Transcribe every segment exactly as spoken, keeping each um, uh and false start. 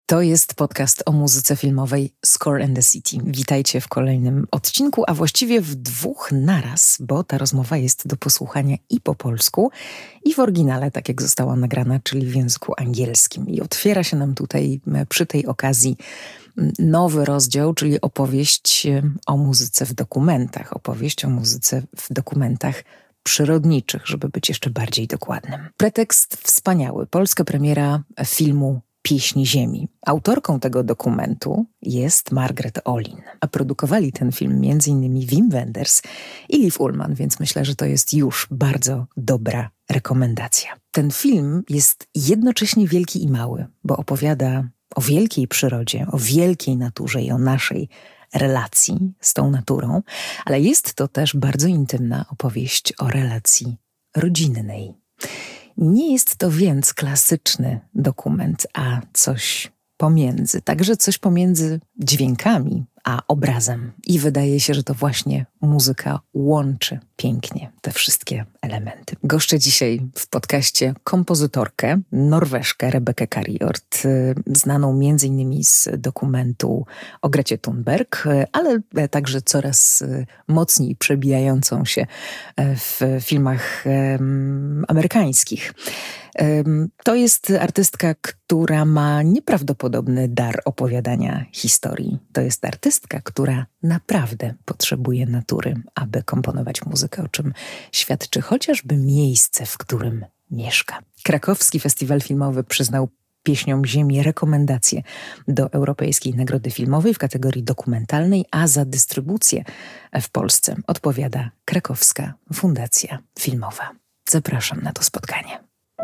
To jest podcast o muzyce filmowej Score and the City. Witajcie w kolejnym odcinku, a właściwie w dwóch naraz, bo ta rozmowa jest do posłuchania i po polsku, i w oryginale, tak jak została nagrana, czyli w języku angielskim. I otwiera się nam tutaj przy tej okazji nowy rozdział, czyli opowieść o muzyce w dokumentach. Opowieść o muzyce w dokumentach przyrodniczych, żeby być jeszcze bardziej dokładnym. Pretekst wspaniały. Polska premiera filmu Pieśni Ziemi. Autorką tego dokumentu jest Margaret Olin, a produkowali ten film m.in. Wim Wenders i Liv Ullmann, więc myślę, że to jest już bardzo dobra rekomendacja. Ten film jest jednocześnie wielki i mały, bo opowiada o wielkiej przyrodzie, o wielkiej naturze i o naszej relacji z tą naturą, ale jest to też bardzo intymna opowieść o relacji rodzinnej. Nie jest to więc klasyczny dokument, a coś pomiędzy. Także coś pomiędzy dźwiękami a obrazem. I wydaje się, że to właśnie muzyka łączy pięknie te wszystkie elementy. Goszczę dzisiaj w podcaście kompozytorkę, Norweżkę Rebekę Kariort, znaną między innymi z dokumentu o Grecie Thunberg, ale także coraz mocniej przebijającą się w filmach amerykańskich. To jest artystka, która ma nieprawdopodobny dar opowiadania historii. To jest artystka, która naprawdę potrzebuje natury, aby komponować muzykę, o czym świadczy chociażby miejsce, w którym mieszka. Krakowski Festiwal Filmowy przyznał Pieśniom Ziemi rekomendacje do Europejskiej Nagrody Filmowej w kategorii dokumentalnej, a za dystrybucję w Polsce odpowiada Krakowska Fundacja Filmowa. Zapraszam na to spotkanie.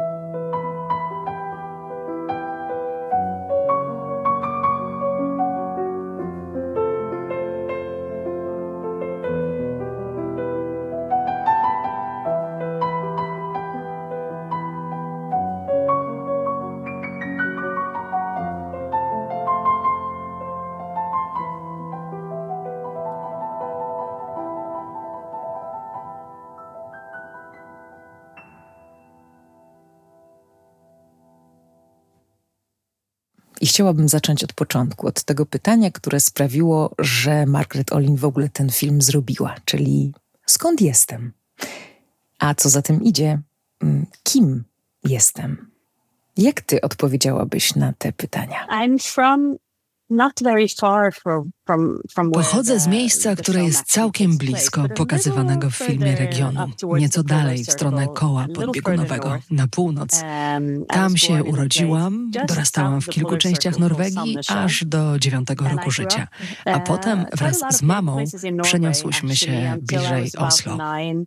I chciałabym zacząć od początku, od tego pytania, które sprawiło, że Margaret Olin w ogóle ten film zrobiła, czyli skąd jestem? A co za tym idzie, kim jestem? Jak ty odpowiedziałabyś na te pytania? I'm from not very far from, from, from Pochodzę z miejsca, które jest całkiem blisko pokazywanego w filmie regionu, nieco dalej w stronę koła podbiegunowego, na północ. Tam się urodziłam, dorastałam w kilku częściach Norwegii aż do dziewiątego roku życia, a potem wraz z mamą przeniosłyśmy się bliżej Oslo.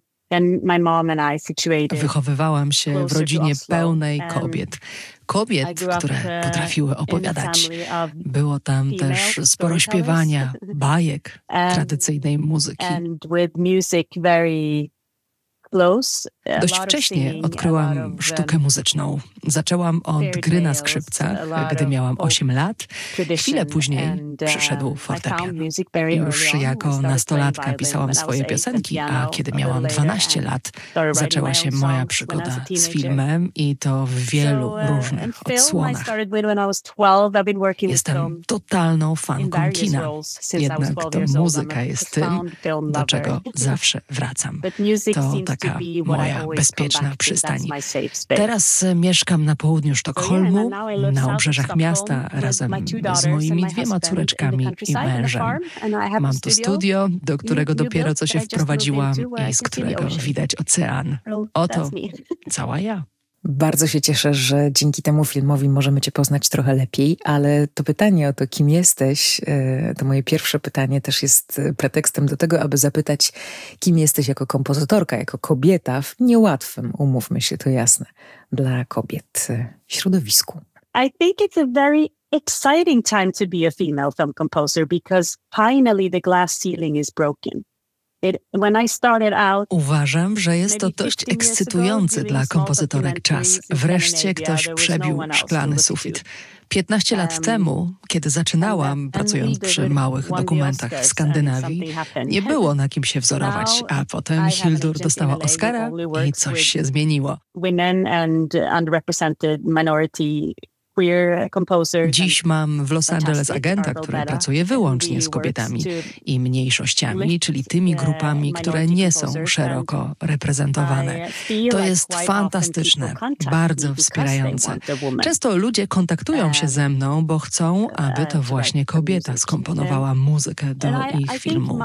Wychowywałam się w rodzinie pełnej kobiet. Kobiet, które potrafiły opowiadać. Było tam też sporo śpiewania, bajek, tradycyjnej muzyki. Dość wcześnie odkryłam sztukę muzyczną. Zaczęłam od gry na skrzypcach, gdy miałam osiem lat. Chwilę później przyszedł fortepian. Już jako nastolatka pisałam swoje piosenki, a kiedy miałam dwanaście lat, zaczęła się moja przygoda z filmem i to w wielu różnych odsłonach. Jestem totalną fanką kina, jednak to muzyka jest tym, do czego zawsze wracam. To taka moja bezpieczna przystań. Teraz mieszkam na południu Sztokholmu, na obrzeżach miasta, razem z moimi dwiema córeczkami i mężem. Mam tu studio, do którego dopiero co się wprowadziłam i z którego widać ocean. Oto cała ja. Bardzo się cieszę, że dzięki temu filmowi możemy cię poznać trochę lepiej, ale to pytanie o to, kim jesteś, to moje pierwsze pytanie też jest pretekstem do tego, aby zapytać, kim jesteś jako kompozytorka, jako kobieta w niełatwym, umówmy się, to jasne, dla kobiet środowisku. I think it's a very exciting time to be a female film composer because finally the glass ceiling is broken. Uważam, że jest to dość ekscytujący dla kompozytorek czas. Wreszcie ktoś przebił szklany sufit. piętnaście lat temu, kiedy zaczynałam, pracując przy małych dokumentach w Skandynawii, nie było na kim się wzorować, a potem Hildur dostała Oscara i coś się zmieniło. Dziś mam w Los Angeles agenta, który pracuje wyłącznie z kobietami i mniejszościami, czyli tymi grupami, które nie są szeroko reprezentowane. To jest fantastyczne, bardzo wspierające. Często ludzie kontaktują się ze mną, bo chcą, aby to właśnie kobieta skomponowała muzykę do ich filmu.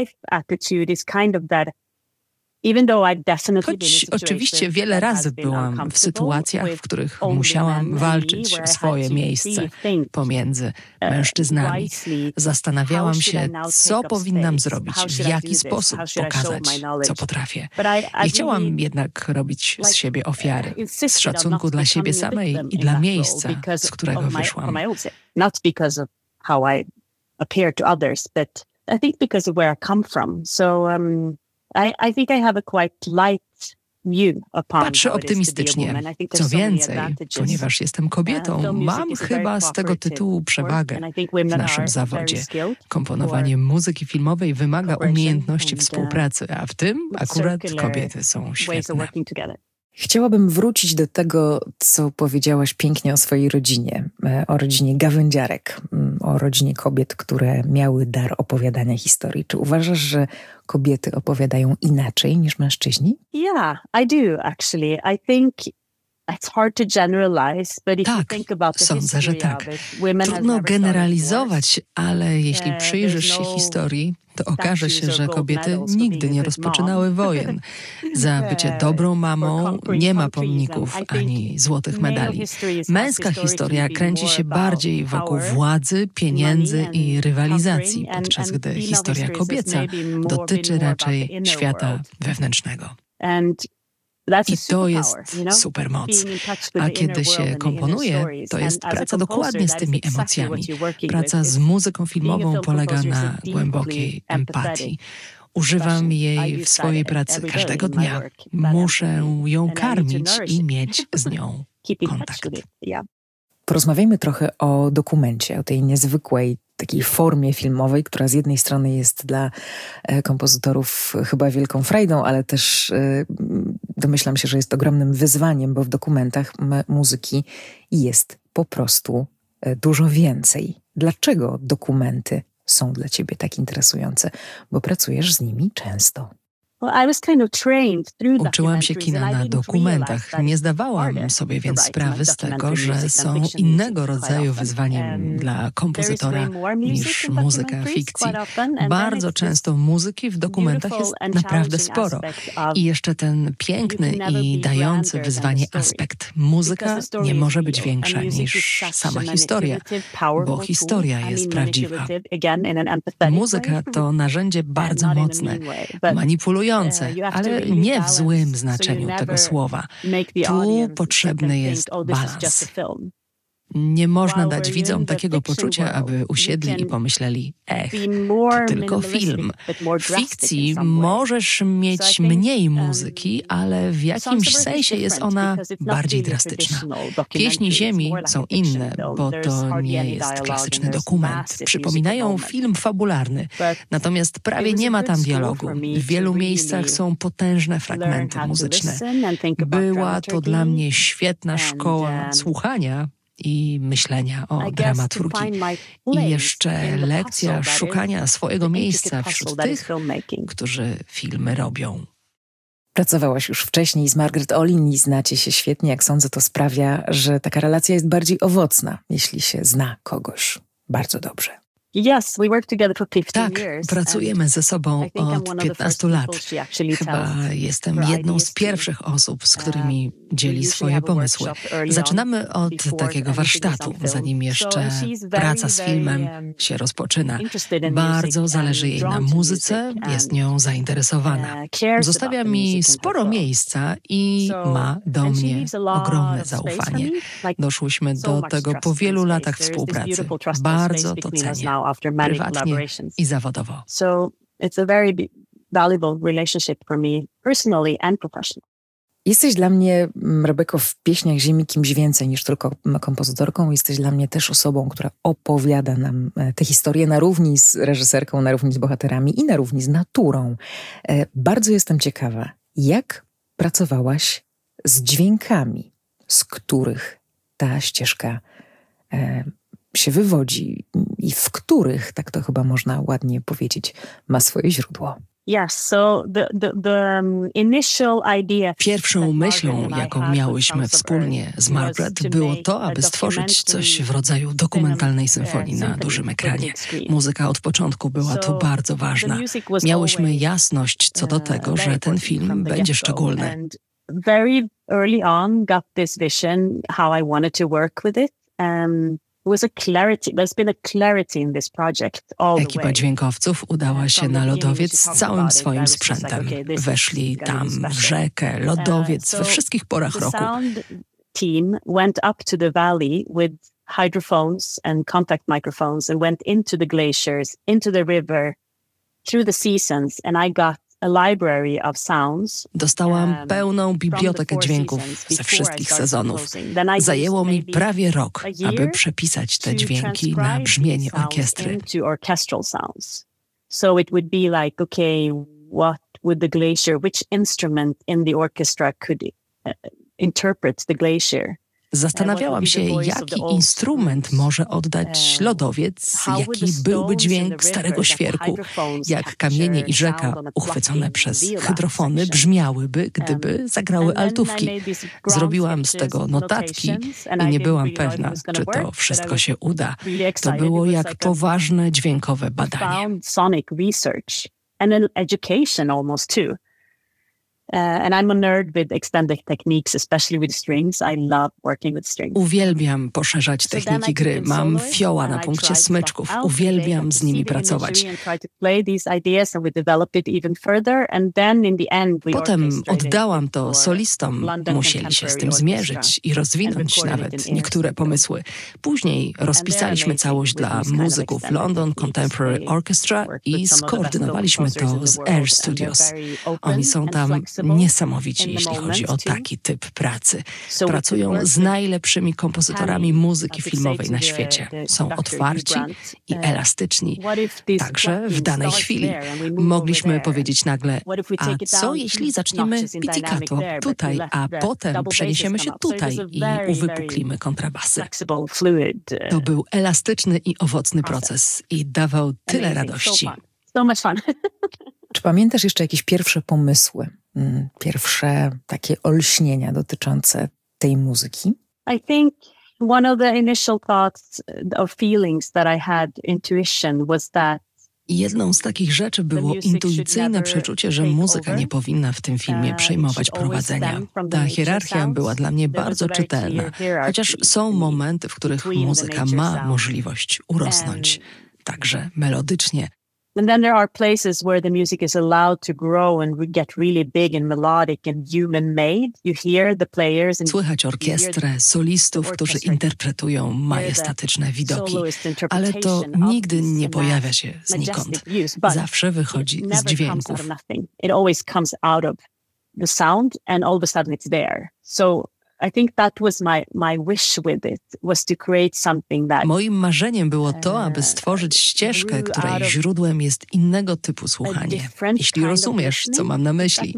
Choć oczywiście wiele razy byłam w sytuacjach, w których musiałam walczyć o swoje miejsce pomiędzy mężczyznami. Zastanawiałam się, co powinnam zrobić, w jaki sposób pokazać, co potrafię. Nie chciałam jednak robić z siebie ofiary, z szacunku dla siebie samej i dla miejsca, z którego wyszłam. Not because of how I appear to others, but I think because of where I come from. So um, I, I think I have a quite light view upon Patrzę optymistycznie. Co więcej, ponieważ jestem kobietą, mam chyba z tego tytułu przewagę w naszym zawodzie. Komponowanie muzyki filmowej wymaga umiejętności współpracy, a w tym akurat kobiety są świetne. Chciałabym wrócić do tego, co powiedziałaś pięknie o swojej rodzinie, o rodzinie gawędziarek, o rodzinie kobiet, które miały dar opowiadania historii. Czy uważasz, że kobiety opowiadają inaczej niż mężczyźni? Yeah, I do actually. I think it's hard to generalize, but if tak, you think about the sądzę, że tak. It, Trudno generalizować, ale jeśli przyjrzysz się historii, to okaże się, że kobiety nigdy nie rozpoczynały wojen. Za bycie dobrą mamą nie ma pomników ani złotych medali. Męska historia kręci się bardziej wokół władzy, pieniędzy i rywalizacji, podczas gdy historia kobieca dotyczy raczej świata wewnętrznego. I to jest supermoc. A kiedy się komponuje, to jest praca dokładnie z tymi emocjami. Praca z muzyką filmową polega na głębokiej empatii. Używam jej w swojej pracy każdego dnia. Muszę ją karmić i mieć z nią kontakt. Porozmawiajmy trochę o dokumencie, o tej niezwykłej takiej formie filmowej, która z jednej strony jest dla kompozytorów chyba wielką frajdą, ale też domyślam się, że jest ogromnym wyzwaniem, bo w dokumentach muzyki jest po prostu dużo więcej. Dlaczego dokumenty są dla ciebie tak interesujące? Bo pracujesz z nimi często. Uczyłam się kina na dokumentach. Nie zdawałam sobie więc sprawy z tego, że są innego rodzaju wyzwaniem dla kompozytora niż muzyka fikcji. Bardzo często muzyki w dokumentach jest naprawdę sporo. I jeszcze ten piękny i dający wyzwanie aspekt. Muzyka nie może być większa niż sama historia, bo historia jest prawdziwa. Muzyka to narzędzie bardzo mocne, manipulujące, ale nie w złym znaczeniu tego słowa. Tu potrzebny jest balans. Nie można dać widzom takiego poczucia, aby usiedli i pomyśleli, ech, to tylko film. W fikcji możesz mieć mniej muzyki, ale w jakimś sensie jest ona bardziej drastyczna. Pieśni Ziemi są inne, bo to nie jest klasyczny dokument. Przypominają film fabularny, natomiast prawie nie ma tam dialogu. W wielu miejscach są potężne fragmenty muzyczne. Była to dla mnie świetna szkoła słuchania i myślenia o dramaturgii. I jeszcze lekcja szukania swojego miejsca wśród tych, którzy filmy robią. Pracowałaś już wcześniej z Margaret Olin i znacie się świetnie. Jak sądzę, to sprawia, że taka relacja jest bardziej owocna, jeśli się zna kogoś bardzo dobrze. Yes, we work together for fifteen tak, years. pracujemy ze sobą od piętnastu lat. Chyba jestem jedną z pierwszych osób, z którymi dzieli swoje pomysły. Zaczynamy od takiego warsztatu, zanim jeszcze praca z filmem się rozpoczyna. Bardzo zależy jej na muzyce, jest nią zainteresowana. Zostawia mi sporo miejsca i ma do mnie ogromne zaufanie. Doszłyśmy do tego po wielu latach współpracy. Bardzo to cenię. Prywatnie i zawodowo. So it's a very valuable relationship for me personally and professionally. Jesteś dla mnie, Rebeko, w Pieśniach Ziemi kimś więcej niż tylko kompozytorką. Jesteś dla mnie też osobą, która opowiada nam te historie na równi z reżyserką, na równi z bohaterami i na równi z naturą. Bardzo jestem ciekawa, jak pracowałaś z dźwiękami, z których ta ścieżka e, się wywodzi i w których, tak to chyba można ładnie powiedzieć, ma swoje źródło. Yes, so the, the, the initial idea. Pierwszą myślą, jaką miałyśmy wspólnie z Margaret, było to, aby stworzyć coś w rodzaju dokumentalnej symfonii na dużym ekranie. Muzyka od początku była tu bardzo ważna. Miałyśmy jasność co do tego, że ten film będzie szczególny. Very early on got this vision how I wanted to work with it. Um, was a clarity. There's been a clarity in this project all the way. Ekipa dźwiękowców udała się na lodowiec z całym swoim sprzętem. Weszli tam w rzekę, lodowiec, we wszystkich porach roku. The sound team went up to the valley with hydrophones and contact microphones and went into the glaciers, into the river, through the seasons, and I got a library of sounds. Dostałam pełną bibliotekę dźwięków ze wszystkich sezonów. Zajęło mi prawie rok, aby przepisać te dźwięki na brzmienie orkiestry. So it would be like, okay, what would the glacier, which instrument in the orchestra could interpret the glacier? Zastanawiałam się, jaki instrument może oddać lodowiec, jaki byłby dźwięk starego świerku, jak kamienie i rzeka uchwycone przez hydrofony brzmiałyby, gdyby zagrały altówki. Zrobiłam z tego notatki i nie byłam pewna, czy to wszystko się uda. To było jak poważne dźwiękowe badanie. Uh, and I'm a nerd with extended techniques, especially with strings. I love working with strings. Uwielbiam poszerzać techniki gry. Mam fioła na punkcie smyczków. Uwielbiam z nimi pracować. Potem oddałam to solistom. Musieli się z tym zmierzyć i rozwinąć nawet niektóre pomysły. Później rozpisaliśmy całość dla muzyków London Contemporary Orchestra i skoordynowaliśmy to z Air Studios. Oni są tam niesamowici, jeśli chodzi o taki typ pracy. Pracują z najlepszymi kompozytorami muzyki filmowej na świecie. Są otwarci i elastyczni. Także w danej chwili mogliśmy powiedzieć nagle, a co jeśli zaczniemy pizzicato tutaj, a potem przeniesiemy się tutaj i uwypuklimy kontrabasy. To był elastyczny i owocny proces i dawał tyle radości. Czy pamiętasz jeszcze jakieś pierwsze pomysły? Pierwsze takie olśnienia dotyczące tej muzyki? I think one of the initial thoughts or feelings that I had, intuition, was that jedną z takich rzeczy było intuicyjne przeczucie, że muzyka nie powinna w tym filmie przejmować prowadzenia. Ta hierarchia była dla mnie bardzo czytelna, chociaż są momenty, w których muzyka ma możliwość urosnąć, także melodycznie. And then there are places where the music is allowed to grow and get really big and melodic and human-made. You hear the players and słychać orkiestrę, solistów, którzy interpretują majestatyczne widoki, ale to nigdy nie pojawia się znikąd. Zawsze wychodzi z dźwięków. It always comes out of the sound and all of a sudden it's there. So I think that was my, my wish with it, was to create something that... Moim marzeniem było to, aby stworzyć ścieżkę, której źródłem jest innego typu słuchanie. Jeśli rozumiesz, co mam na myśli.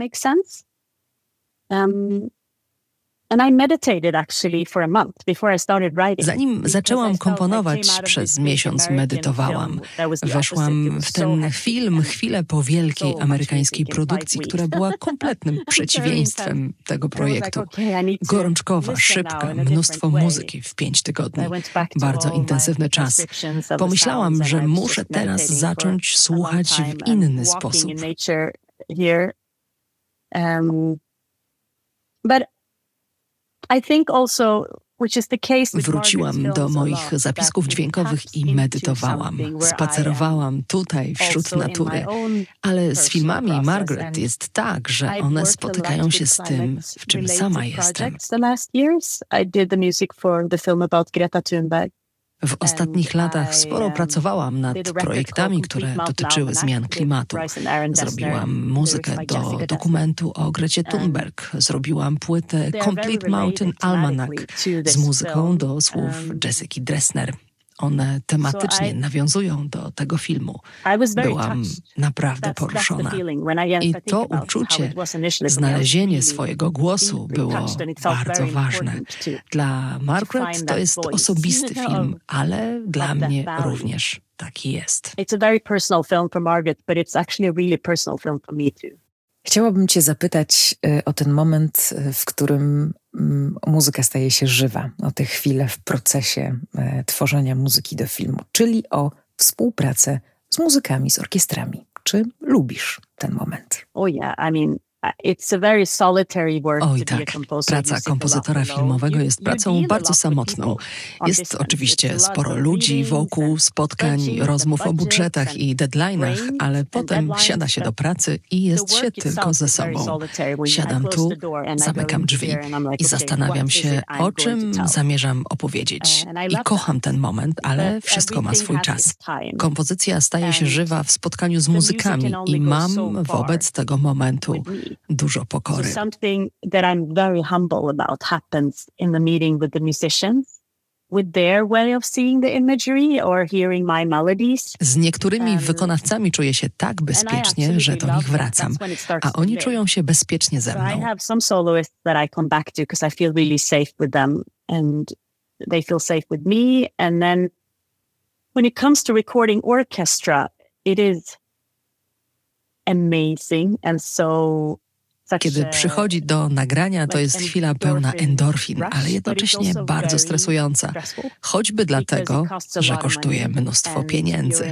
Zanim zaczęłam komponować, przez miesiąc medytowałam. Weszłam w ten film chwilę po wielkiej amerykańskiej produkcji, która była kompletnym przeciwieństwem tego projektu. Gorączkowa, szybka, mnóstwo muzyki w pięć tygodni. Bardzo intensywny czas. Pomyślałam, że muszę teraz zacząć słuchać w inny sposób. I think also, which is the case with Wróciłam do moich zapisków dźwiękowych i medytowałam. Spacerowałam tutaj, wśród natury. Ale z filmami Margaret jest tak, że one spotykają się z tym, w czym sama jestem. W ostatnich latach sporo pracowałam nad projektami, które dotyczyły zmian klimatu. Zrobiłam muzykę do dokumentu o Grecie Thunberg. Zrobiłam płytę Complete Mountain Almanac z muzyką do słów Jessica Dressner. One tematycznie nawiązują do tego filmu. Byłam naprawdę poruszona. I to uczucie, znalezienie swojego głosu było bardzo ważne. Dla Margaret to jest osobisty film, ale dla mnie również taki jest. It's a very personal film for Margaret, but it's actually a really personal film for me too. Chciałabym cię zapytać o ten moment, w którym muzyka staje się żywa, o tę chwilę w procesie tworzenia muzyki do filmu, czyli o współpracę z muzykami, z orkiestrami. Czy lubisz ten moment? Oh yeah, I mean, it's a very solitary work. Oj tak, praca kompozytora filmowego jest pracą bardzo samotną. Jest oczywiście sporo ludzi wokół, spotkań, rozmów o budżetach i deadline'ach, ale potem siada się do pracy i jest się tylko ze sobą. Siadam tu, zamykam drzwi i zastanawiam się, o czym zamierzam opowiedzieć. I kocham ten moment, ale wszystko ma swój czas. Kompozycja staje się żywa w spotkaniu z muzykami i mam wobec tego momentu dużo pokory. So something that I'm very humble about happens in the meeting with the musicians, with their way of seeing the imagery or hearing my melodies. Z niektórymi wykonawcami czuję się tak bezpiecznie, że do nich wracam, a oni czują się bezpiecznie ze mną. I have some soloists that I come back to because I feel really safe with them and they feel safe with me. And then when it comes to recording orchestra, it is amazing and so Kiedy przychodzi do nagrania, to jest chwila pełna endorfin, ale jednocześnie bardzo stresująca. Choćby dlatego, że kosztuje mnóstwo pieniędzy.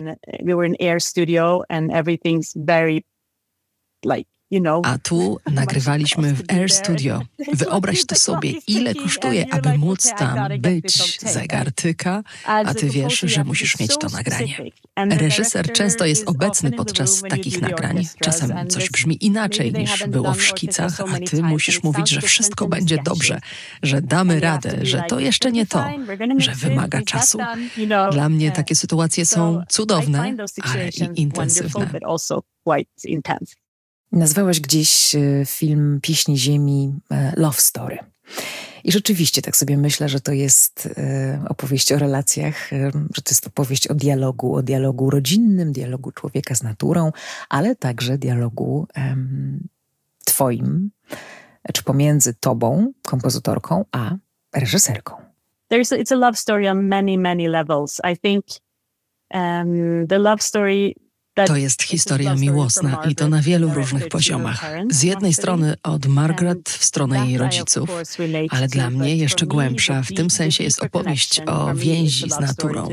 A tu nagrywaliśmy w Air Studio. Wyobraź to sobie, ile kosztuje, aby móc tam być. Zegar tyka, a ty wiesz, że musisz mieć to nagranie. Reżyser często jest obecny podczas takich nagrań. Czasem coś brzmi inaczej niż było w szkicach, a ty musisz mówić, że wszystko będzie dobrze, że damy radę, że to jeszcze nie to, że wymaga czasu. Dla mnie takie sytuacje są cudowne, ale i intensywne. Nazwałaś gdzieś film Pieśni Ziemi Love Story. I rzeczywiście tak sobie myślę, że to jest opowieść o relacjach, że to jest opowieść o dialogu, o dialogu rodzinnym, dialogu człowieka z naturą, ale także dialogu um, twoim, czy pomiędzy tobą, kompozytorką, a reżyserką. There's a, it's a love story on many, many levels. I think um, the love story To jest historia miłosna i to na wielu różnych poziomach. Z jednej strony od Margaret w stronę jej rodziców, ale dla mnie jeszcze głębsza w tym sensie jest opowieść o więzi z naturą.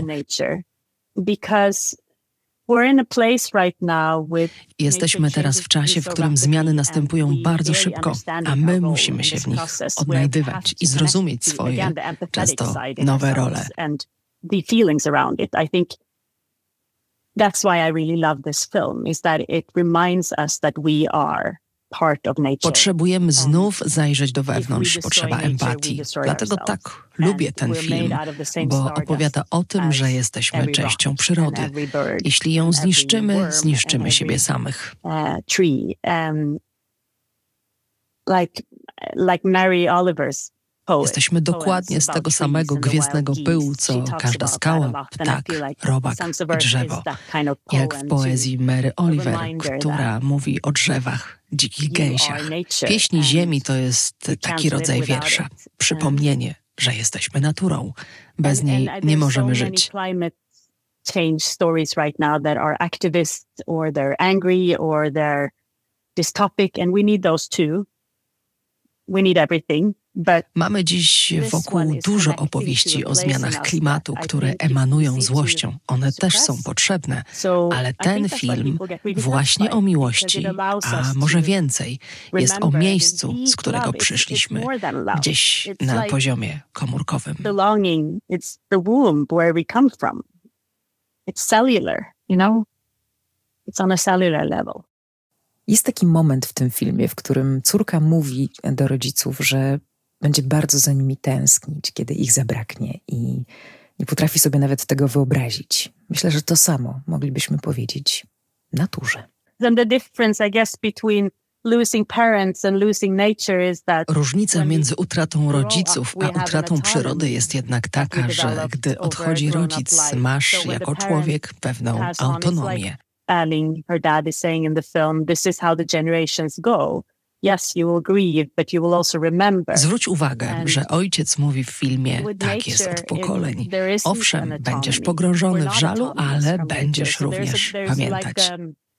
Jesteśmy teraz w czasie, w którym zmiany następują bardzo szybko, a my musimy się w nich odnajdywać i zrozumieć swoje, często nowe role. That's why I really love this film, is that it reminds us that we are part of nature. Potrzebujemy znów zajrzeć do wewnątrz, potrzeba empatii. Dlatego tak lubię ten film, bo opowiada o tym, że jesteśmy częścią przyrody. Jeśli ją zniszczymy, zniszczymy siebie samych. Tree, um, like, like Mary Oliver's. Jesteśmy dokładnie z tego samego gwiezdnego pyłu, co każda skała, ptak, robak i drzewo. Jak w poezji Mary Oliver, która mówi o drzewach, dzikich gęsiach. Pieśni ziemi to jest taki rodzaj wiersza. Przypomnienie, że jesteśmy naturą. Bez niej nie możemy żyć. Change stories right now that are activists or they're angry or they're dystopic and we need those too. We need everything. Mamy dziś wokół dużo opowieści o zmianach klimatu, które emanują złością. One też są potrzebne, ale ten film właśnie o miłości, a może więcej, jest o miejscu, z którego przyszliśmy, gdzieś na poziomie komórkowym. It's the womb where we come from. It's cellular, you know? It's on a cellular level. Jest taki moment w tym filmie, w którym córka mówi do rodziców, że będzie bardzo za nimi tęsknić, kiedy ich zabraknie i nie potrafi sobie nawet tego wyobrazić. Myślę, że to samo moglibyśmy powiedzieć naturze. Then the difference, I guess, between Różnica między utratą rodziców a utratą przyrody jest jednak taka, że gdy odchodzi rodzic, masz jako człowiek pewną autonomię. Her dad is saying in the film, this is how the generations go. Yes, you will grieve, but you will also remember. Zwróć uwagę, że ojciec mówi w filmie, tak jest od pokoleń. Owszem, będziesz pogrążony w żalu, ale będziesz również pamiętać.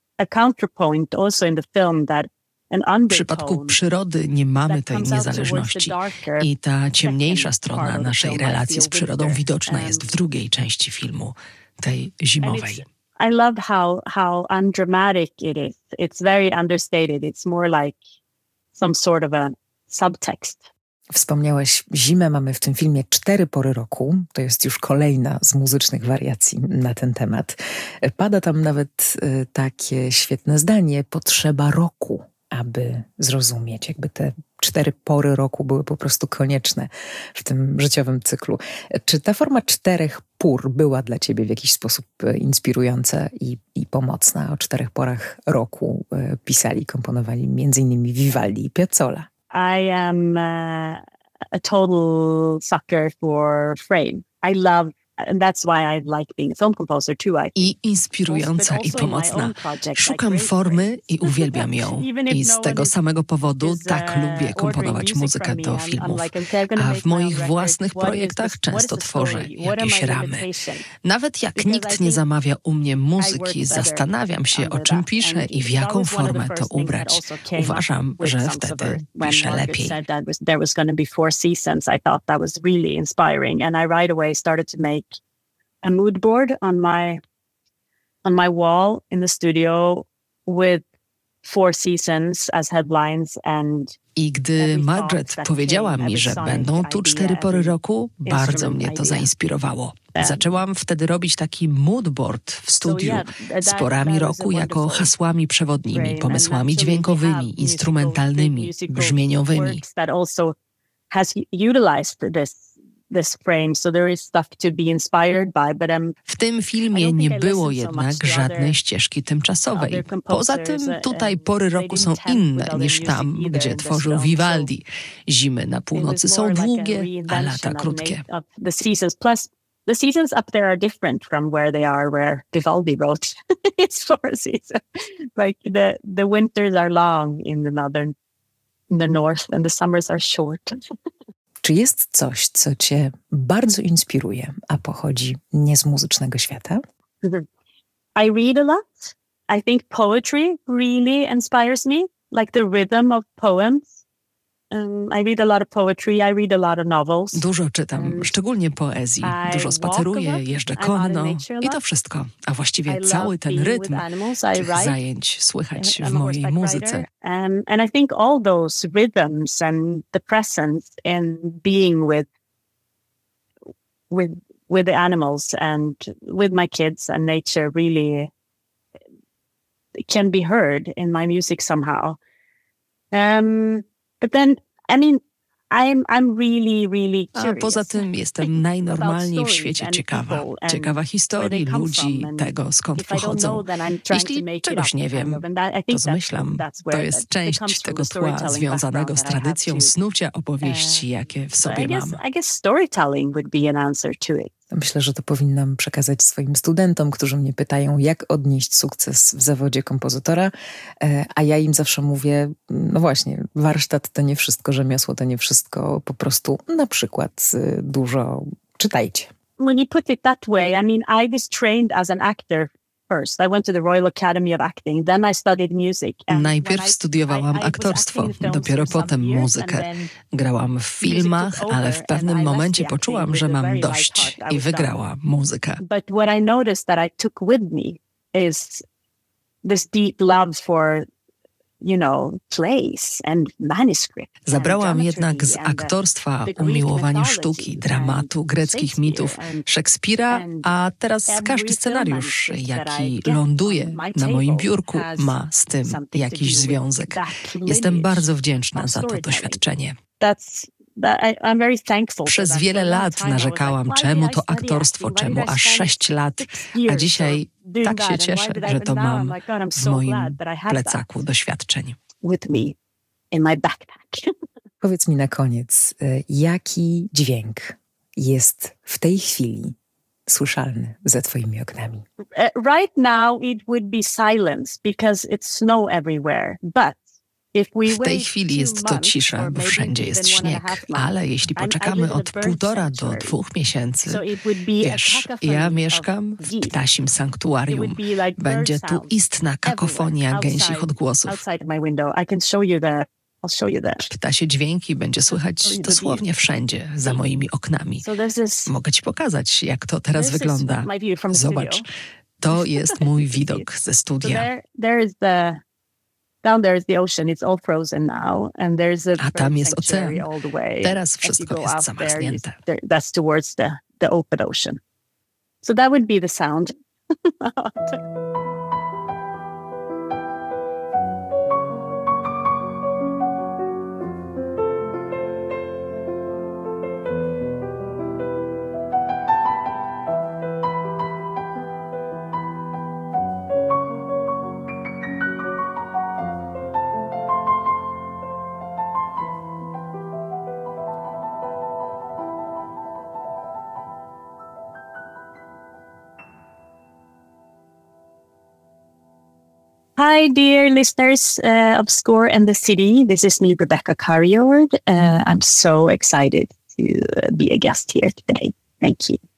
W przypadku przyrody nie mamy tej niezależności i ta ciemniejsza strona naszej relacji z przyrodą widoczna jest w drugiej części filmu, tej zimowej. I love how how undramatic it is. It's very understated. It's more like some sort of a subtext. Wspomniałeś zimę, mamy w tym filmie cztery pory roku. To jest już kolejna z muzycznych wariacji na ten temat. Pada tam nawet y, takie świetne zdanie: potrzeba roku, aby zrozumieć. Jakby te cztery pory roku były po prostu konieczne w tym życiowym cyklu. Czy ta forma czterech pór była dla ciebie w jakiś sposób inspirująca i, i pomocna? O czterech porach roku pisali, komponowali między innymi Vivaldi i Piazzolla. I am uh, a total sucker for frame. I love And that's why I like being a film composer too. I inspirująca i pomocna. Szukam formy i uwielbiam ją. I z tego samego powodu tak lubię komponować muzykę do filmów. A w moich własnych projektach często tworzę jakieś ramy. Nawet jak nikt nie zamawia u mnie muzyki, zastanawiam się, o czym piszę i w jaką formę to ubrać. Uważam, że wtedy piszę lepiej. There was going to be four seasons. I thought that was really inspiring, and I right away started to make a mood board on my on my wall in the studio with four seasons as headlines and I gdy Margaret powiedziała mi, że będą tu cztery pory roku, bardzo mnie to zainspirowało. Zaczęłam wtedy robić taki moodboard w studiu z porami roku jako hasłami przewodnimi, pomysłami dźwiękowymi, instrumentalnymi, brzmieniowymi. This frame, so there is stuff to be inspired by, but um, w tym filmie nie było jednak żadnej ścieżki tymczasowej. Poza tym tutaj pory roku są inne niż tam, gdzie tworzył Vivaldi. Zimy na północy są długie, a lata krótkie. The seasons plus the seasons up there are different from where they are where Vivaldi wrote. It's four seasons. Like the the winters are long in the northern, in the north, and the summers are short. Czy jest coś, co cię bardzo inspiruje, a pochodzi nie z muzycznego świata? I read a lot. I think poetry really inspires me, like the rhythm of poems. Um, I read a lot of poetry, I read a lot of novels. Dużo czytam, szczególnie poezji. Dużo spaceruję, jeżdżę konno i to wszystko. A właściwie cały ten rytm tych zajęć słychać w mojej muzyce. Um, and I think all those rhythms and the presence in being with, with, with the animals and with my kids and nature really can be heard in my music somehow. Um, But then, I mean, I'm, I'm really, really curious. A poza tym jestem najnormalniej w świecie ciekawa. Ciekawa historii, ludzi, tego skąd pochodzą. Jeśli czegoś nie wiem, to zmyślam. To jest część tego tła związanego z tradycją snucia opowieści, jakie w sobie mam. I guess storytelling would be an answer to it. Myślę, że to powinnam przekazać swoim studentom, którzy mnie pytają, jak odnieść sukces w zawodzie kompozytora, a ja im zawsze mówię, no właśnie, warsztat to nie wszystko, rzemiosło to nie wszystko, po prostu na przykład dużo czytajcie. When you put it that way, I mean, I was trained as an actor first. I went to the Royal Academy of Acting, then I studied music. Najpierw studiowałam aktorstwo, dopiero potem muzykę. Grałam w filmach, ale w pewnym momencie poczułam, że mam dość i wygrała muzykę. But what I noticed that I took with me is this deep love for, you know, plays and manuscript. Zabrałam jednak z aktorstwa umiłowanie sztuki, dramatu, greckich mitów, Szekspira, a teraz każdy scenariusz, jaki ląduje na moim biurku, ma z tym jakiś związek. Jestem bardzo wdzięczna za to doświadczenie. Przez wiele lat narzekałam, czemu to aktorstwo, czemu aż sześć lat, a dzisiaj tak się cieszę, że to mam w moim plecaku doświadczeń. with me in my backpack. Powiedz mi na koniec, jaki dźwięk jest w tej chwili słyszalny za twoimi oknami? Right now it would be silence because it's snow everywhere, but w tej chwili jest to cisza, bo wszędzie jest śnieg, ale jeśli poczekamy od półtora do dwóch miesięcy, wiesz, ja mieszkam w ptasim sanktuarium. Będzie tu istna kakofonia gęsich odgłosów. Ptasie dźwięki będzie słychać dosłownie wszędzie, za moimi oknami. Mogę ci pokazać, jak to teraz wygląda. Zobacz, to jest mój widok ze studia. Down there is the ocean, it's all frozen now, and there's a, a tam jest ocean. Teraz wszystko jest zamarznięte. There, that's towards the, the open ocean. So that would be the sound. Hi, dear listeners uh, of Score and the City. This is me, Rebecca Carriord. Uh, I'm so excited to be a guest here today. Thank you.